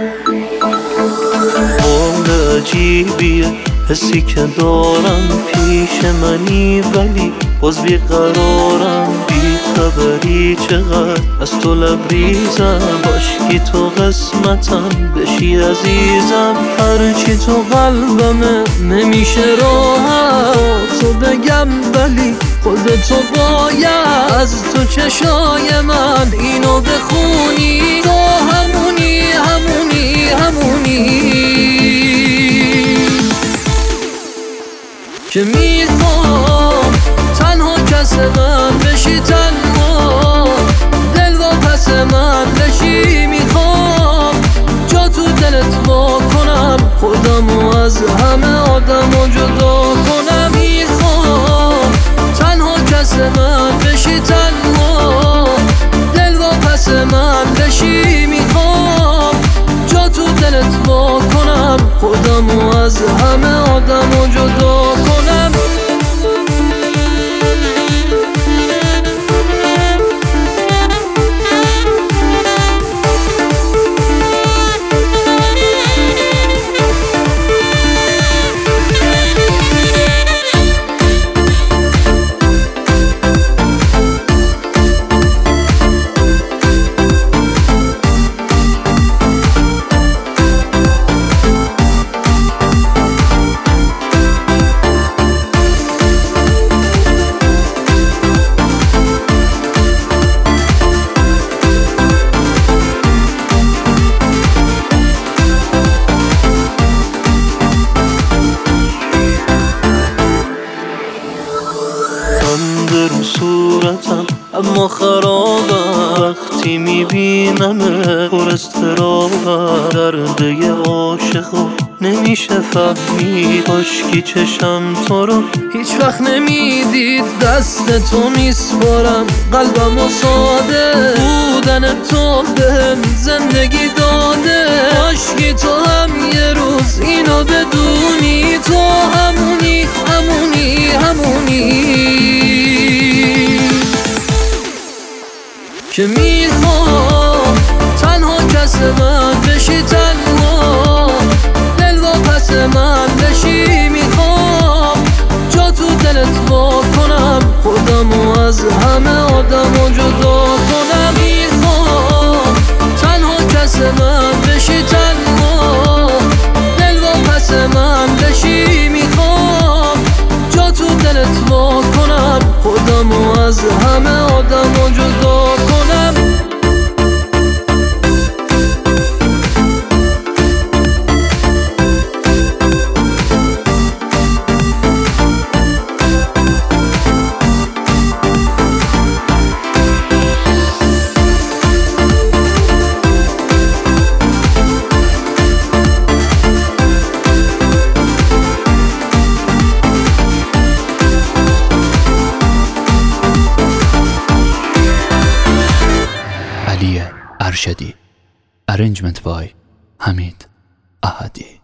حال عجیبیه حسی که دارم پیش منی ولی باز بیقرارم، بی خبری چقدر از تو لبریزم، باشکی تو قسمتم بشی عزیزم. هرچی تو قلبمه نمیشه راحت تو بگم ولی خودتو باید از تو چشای من اینو بخونی، تو همونی همونی همونی که میخوام تنها کس من بشی، تنها دل و پس من بشی. میخوام جا تو دلت وا کنم، خودمو از همه آدمو جدا کنم. میخوام تنها کس من بشی، تنها دل و پس من بشی. میخوام جا تو دلت وا کنم، خودمو از همه آدمو جدا کنم. رو صورتم اما خرابم، وقتی میبینمه پر اضطرابم. درد یه عاشقو نمیشه فهمید، کاشکی چشم تو رو هیچ وقت نمیدید. دست تو میسپارم قلبم و ساده، بودن تو بهم زندگی داده. کاشکی تو هم یه روز اینو بدونی، تو همونی همونی همونی که میخوام تنها کس من بشی، تنها دل و پس من بشی. میخوام جا تو دلت وا کنم، خودمو از همه آدمو جدا کنم. میخوام تنها کس من بشی، تنها دل و پس من بشی. میخوام جا تو دلت وا کنم، خودمو از همه آدمو جدا کنم. علی ارشدی. Arrangement by حمید احدی.